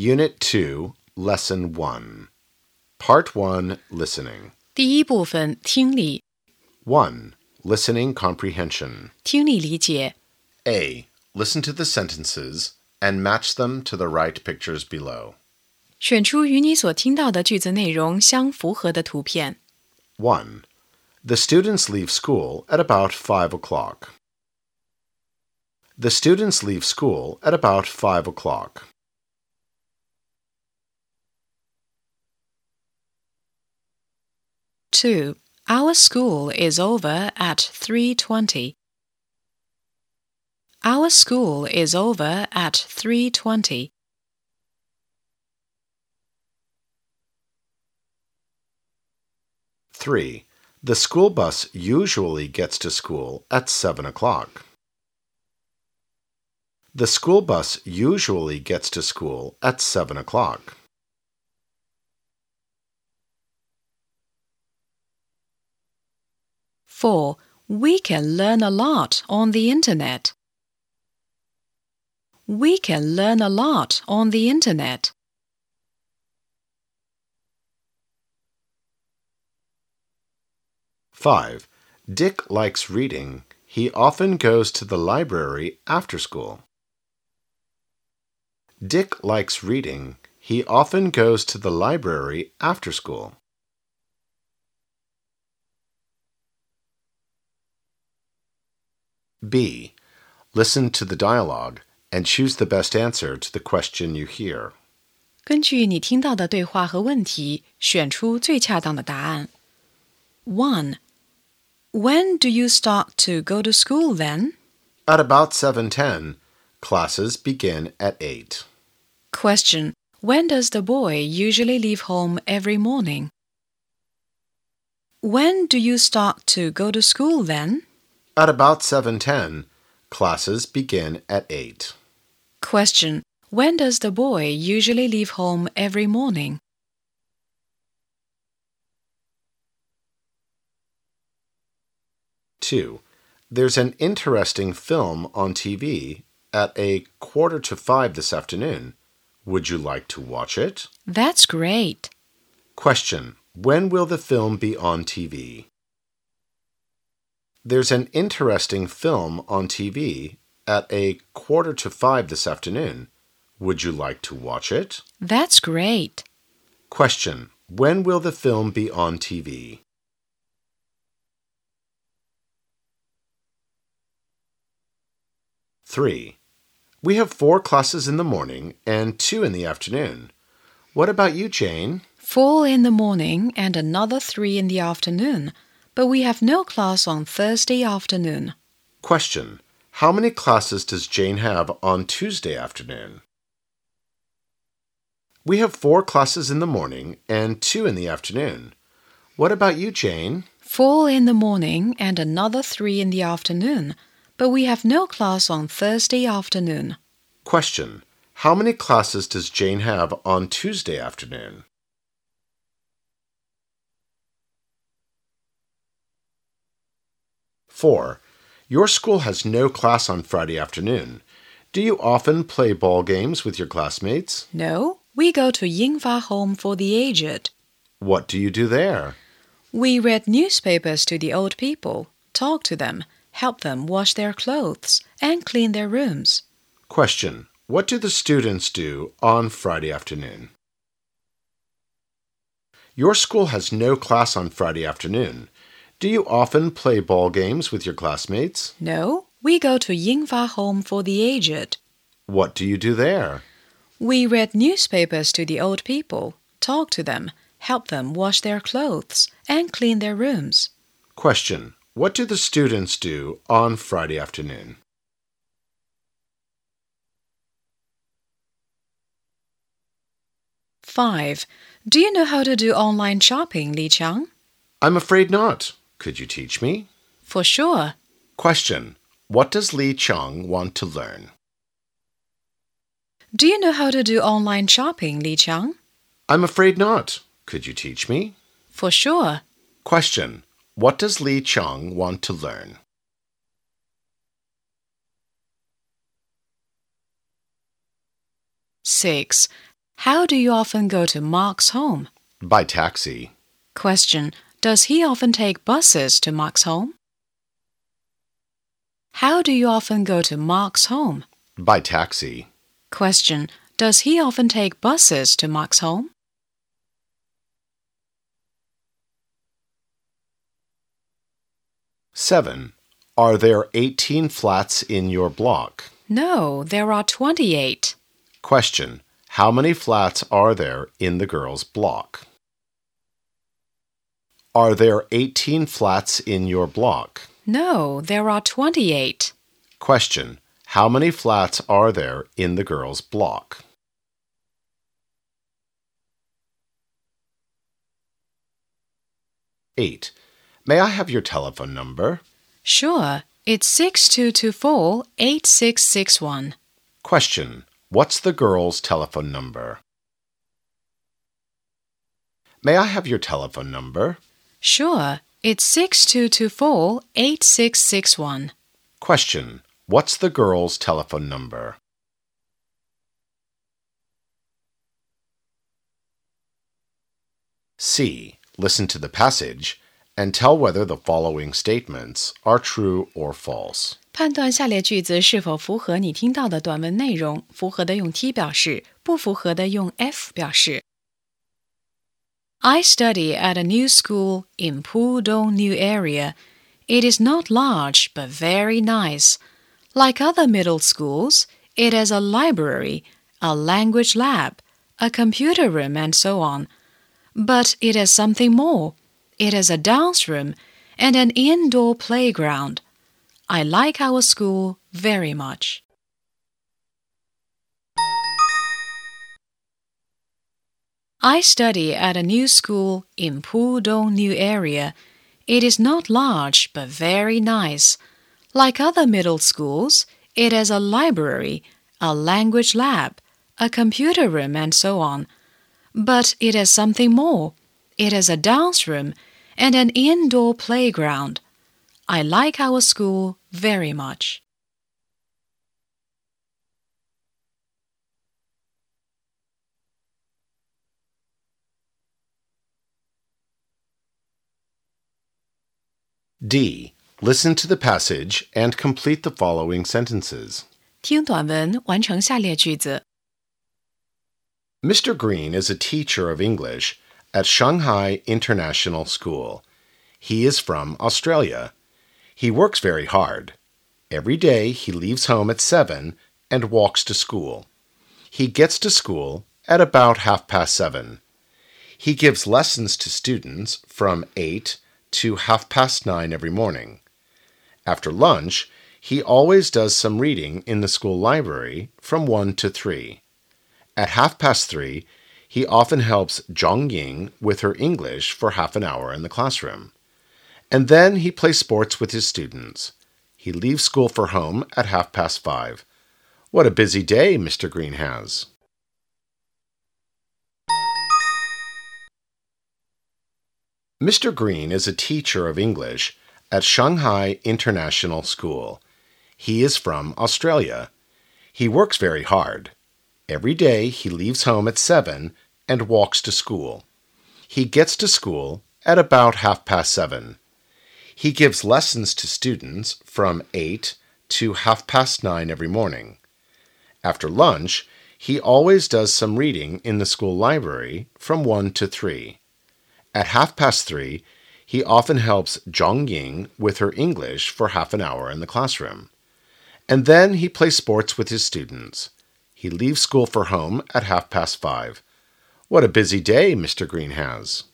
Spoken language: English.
Unit 2, Lesson 1. Part 1, Listening. 第一部分听力 1. Listening Comprehension. 听力理解 A. Listen to the sentences and match them to the right pictures below. 选出与你所听到的句子内容相符合的图片 1. The students leave school at about 5 o'clock. The students leave school at about 5 o'clock. 2. Our school is over at 3:20. Our school is over at 3:20. 3. The school bus usually gets to school at 7 o'clock. The school bus usually gets to school at 7 o'clock. 4. We can learn a lot on the internet. We can learn a lot on the internet. 5. Dick likes reading. He often goes to the library after school. Dick likes reading. He often goes to the library after school. B. Listen to the dialogue and choose the best answer to the question you hear. 根据你听到的对话和问题，选出最恰当的答案。1. When do you start to go to school then? At about 7:10, classes begin at 8. Question. When does the boy usually leave home every morning? When do you start to go to school then? At about 7:10, classes begin at 8. Question. When does the boy usually leave home every morning? Two. There's an interesting film on TV at 4:45 this afternoon. Would you like to watch it? That's great. Question. When will the film be on TV? There's an interesting film on TV at 4:45 this afternoon. Would you like to watch it? That's great. Question. When will the film be on TV? Three. We have 4 classes in the morning and 2 in the afternoon. What about you, Jane? 4 in the morning and another 3 in the afternoon, but we have no class on Thursday afternoon. Question. How many classes does Jane have on Tuesday afternoon? We have 4 classes in the morning and 2 in the afternoon. What about you, Jane? 4 in the morning and another 3 in the afternoon, but we have no class on Thursday afternoon. Question. How many classes does Jane have on Tuesday afternoon? Four. Your school has no class on Friday afternoon. Do you often play ball games with your classmates? No, we go to Yingfa Home for the Aged. What do you do there? We read newspapers to the old people, talk to them, help them wash their clothes, and clean their rooms. Question. What do the students do on Friday afternoon? Your school has no class on Friday afternoon. Do you often play ball games with your classmates? No, we go to Yingfa Home for the Aged. What do you do there? We read newspapers to the old people, talk to them, help them wash their clothes, and clean their rooms. Question. What do the students do on Friday afternoon? Five. Do you know how to do online shopping, Li Qiang? I'm afraid not. Could you teach me? For sure. Question. What does Li Qiang want to learn? Do you know how to do online shopping, Li Qiang? I'm afraid not. Could you teach me? For sure. Question. What does Li Qiang want to learn? 6. How do you often go to Mark's home? By taxi. Question. Does he often take buses to Mark's home? How do you often go to Mark's home? By taxi. Question. Does he often take buses to Mark's home? Seven. Are there 18 flats in your block? No, there are 28. Question. How many flats are there in the girls' block? Are there 18 flats in your block? No, there are 28. Question. How many flats are there in the girls' block? Eight. May I have your telephone number? Sure, it's 6224-8661. Question. What's the girls' telephone number? May I have your telephone number? Sure, it's 6224-8661. Question. What's the girls' telephone number? C. Listen to the passage and tell whether the following statements are true or false. 判断下列句子是否符合你听到的短文内容，符合的用 T 表示，不符合的用 F 表示。I study at a new school in Pudong New Area. It is not large, but very nice. Like other middle schools, it has a library, a language lab, a computer room, and so on. But it has something more. It has a dance room and an indoor playground. I like our school very much. I study at a new school in Pudong New Area. It is not large, but very nice. Like other middle schools, it has a library, a language lab, a computer room, and so on. But it has something more. It has a dance room and an indoor playground. I like our school very much. D. Listen to the passage and complete the following sentences. 听短文，完成下列句子。 Mr. Green is a teacher of English at Shanghai International School. He is from Australia. He works very hard. Every day he leaves home at 7 and walks to school. He gets to school at about 7:30. He gives lessons to students from 8 to 9:30 every morning. After lunch, he always does some reading in the school library from 1 to 3. At 3:30, he often helps Zhang Ying with her English for half an hour in the classroom. And then he plays sports with his students. He leaves school for home at 5:30. What a busy day Mr. Green has. Mr. Green is a teacher of English at Shanghai International School. He is from Australia. He works very hard. Every day he leaves home at 7 and walks to school. He gets to school at about 7:30. He gives lessons to students from 8 to 9:30 every morning. After lunch, he always does some reading in the school library from 1 to 3. At 3:30, he often helps Zhang Ying with her English for half an hour in the classroom. And then he plays sports with his students. He leaves school for home at 5:30. What a busy day Mr. Green has.